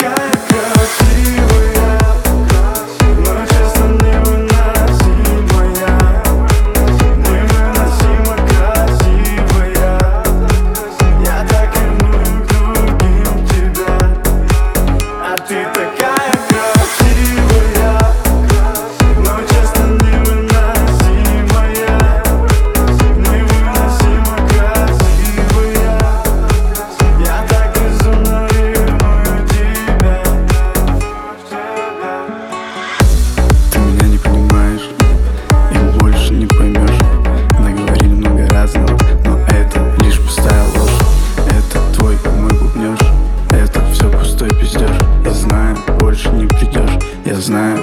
такая красивая, но честно невыносимая, невыносимо красивая. Я так ревную к другим тебя, а ты такая красивая, но честно невыносимая, невыносимо красивая. Я так безумно ревную тебя. Ты меня не понимаешь и больше не поймешь. Наговорили много разного, но это лишь пустая ложь. Это твой мой бубнёж, это все пустой пиздеж. Я знаю, больше не придешь, я знаю,